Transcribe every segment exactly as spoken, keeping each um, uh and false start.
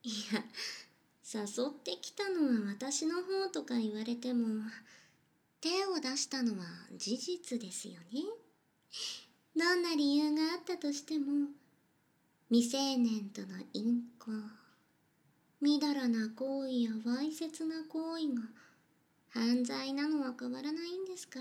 いや、誘ってきたのは私の方とか言われても、手を出したのは事実ですよね。どんな理由があったとしても、未成年との淫行、みだらな行為やわいせつな行為が犯罪なのは変わらないんですから。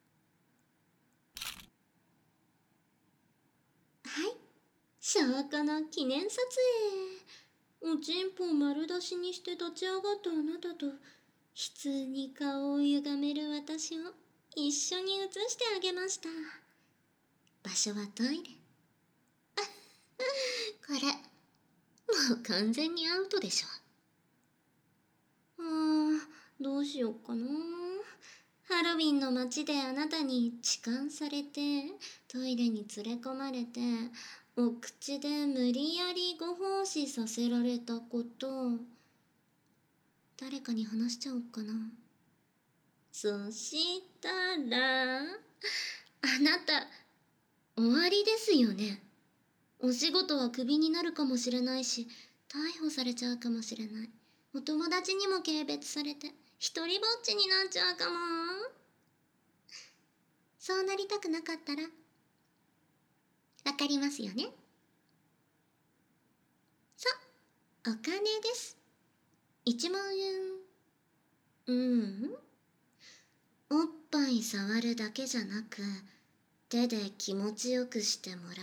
はい、証拠の記念撮影。おちんぽを丸出しにして立ち上がったあなたと、悲痛に顔を歪める私を一緒に写してあげました。場所はトイレ。これ、もう完全にアウトでしょ。あー、どうしよっかな。ハロウィンの街であなたに痴漢されて、トイレに連れ込まれて、お口で無理やりご奉仕させられたこと、誰かに話しちゃおうかな。そしたら、あなた、終わりですよね。お仕事はクビになるかもしれないし、逮捕されちゃうかもしれない。お友達にも軽蔑されて、一人ぼっちになっちゃうかも。そうなりたくなかったら、わかりますよね。そう、お金です。一万円。うん。おっぱい触るだけじゃなく、手で気持ちよくしてもらって、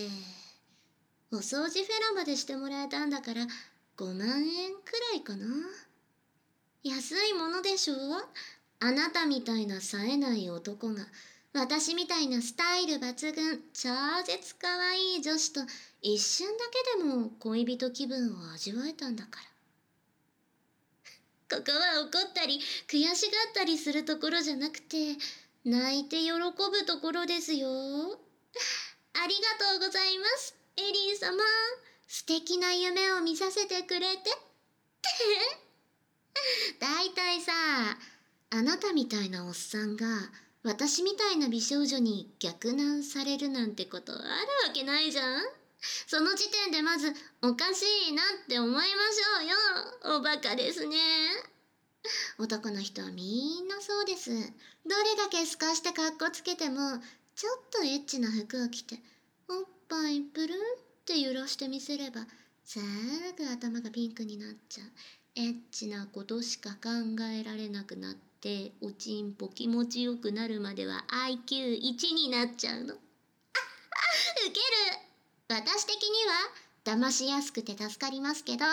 お掃除フェラまでしてもらえたんだから、ごまんえんくらいかな。安いものでしょ？あなたみたいな冴えない男が、私みたいなスタイル抜群、超絶可愛い女子と一瞬だけでも恋人気分を味わえたんだから。ここは怒ったり悔しがったりするところじゃなくて、泣いて喜ぶところですよ。ありがとうございます、エリー様。素敵な夢を見させてくれて。だいたいさ、あなたみたいなおっさんが私みたいな美少女に逆難されるなんてことあるわけないじゃん。その時点でまずおかしいなって思いましょうよ。おバカですね。男の人はみんなそうです。どれだけ透かしてカッコつけても、ちょっとエッチな服を着て、おっぱいプルンって揺らしてみせれば、すぐ頭がピンクになっちゃう。エッチなことしか考えられなくなって、おちんぽ気持ちよくなるまでは アイキューいち になっちゃうの。あ、あ、ウケる。私的には騙しやすくて助かりますけど。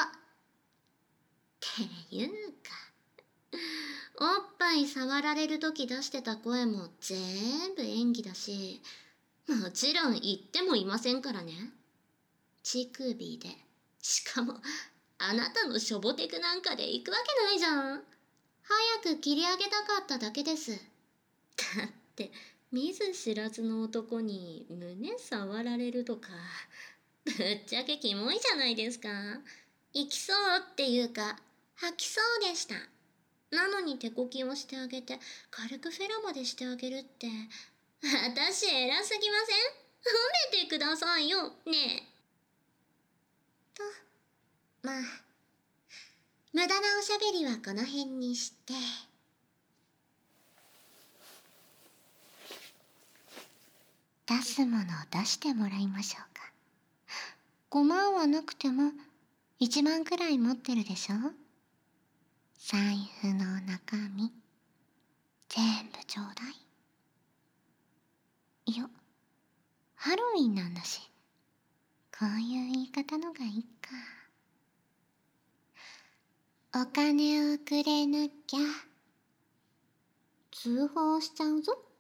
っていうか、おっぱい触られるとき出してた声も全部演技だし、もちろん言ってもいませんからね。乳首で。しかも、あなたのしょぼテクなんかで行くわけないじゃん。早く切り上げたかっただけです。だって、見ず知らずの男に胸触られるとか、ぶっちゃけキモいじゃないですか。行きそうっていうか、吐きそうでした。なのに手こきをしてあげて、軽くフェラまでしてあげるって、私偉すぎません？褒めてくださいよ、ねえ。と、まあ、無駄なおしゃべりはこの辺にして、出すものを出してもらいましょうか。ごまんはなくても、いちまんくらい持ってるでしょ？財布の中身、全部ちょうだい。いや、ハロウィンなんだし、こういう言い方のがいいか。お金をくれなきゃ、通報しちゃうぞ。